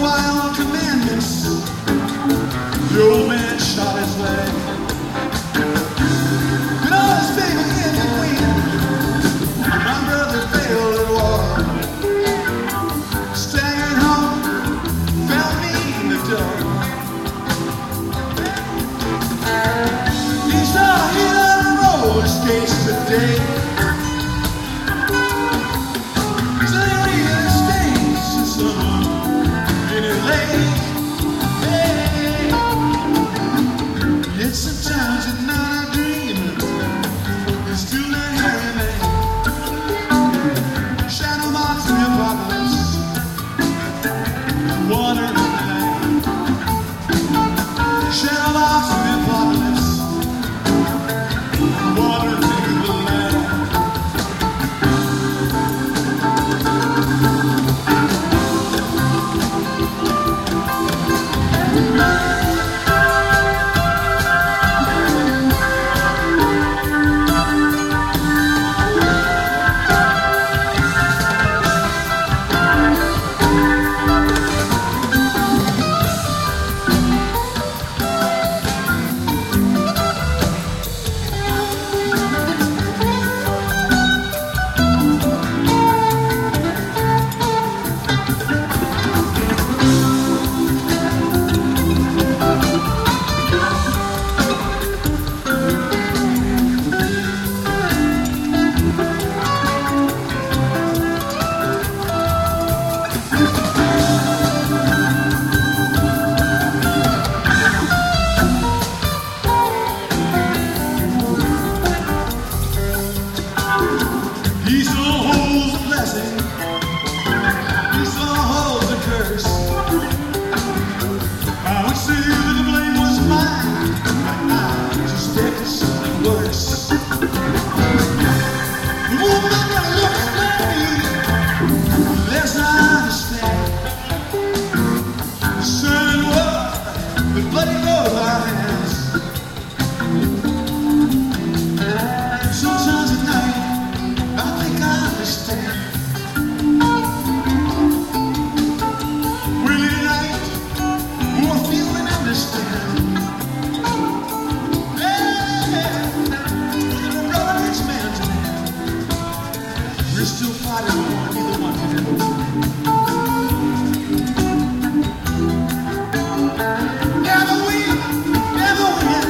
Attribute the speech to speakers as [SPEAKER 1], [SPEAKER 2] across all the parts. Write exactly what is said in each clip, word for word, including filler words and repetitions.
[SPEAKER 1] wild commandments. The old man shot his leg. But all his baby in the queen, my brother failed at war. Staying home, found me in the dark. He saw hit on roller skates today. So he really stays to someone in L A. Hey, yet sometimes at night I dream it's still not hearing me. Shadow box in the apocalypse, wandering in the night. Shadow box in the apocalypse, wandering through the night. He saw holes a blessing, he saw holes a curse. I would say that the blame was mine, but I suspected something worse. The woman that looks like me, the less I understand. The sun and water, the bloody goes our hands. Sometimes at night I think I understand. Really tonight, more feel and understand. Yeah, when a brother needs man to man, we're still fighting for neither one can ever win. Never win, never win.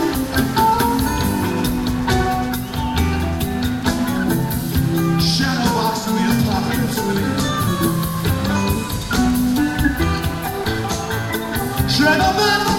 [SPEAKER 1] Shadow box in the apocalypse within. Shadow box.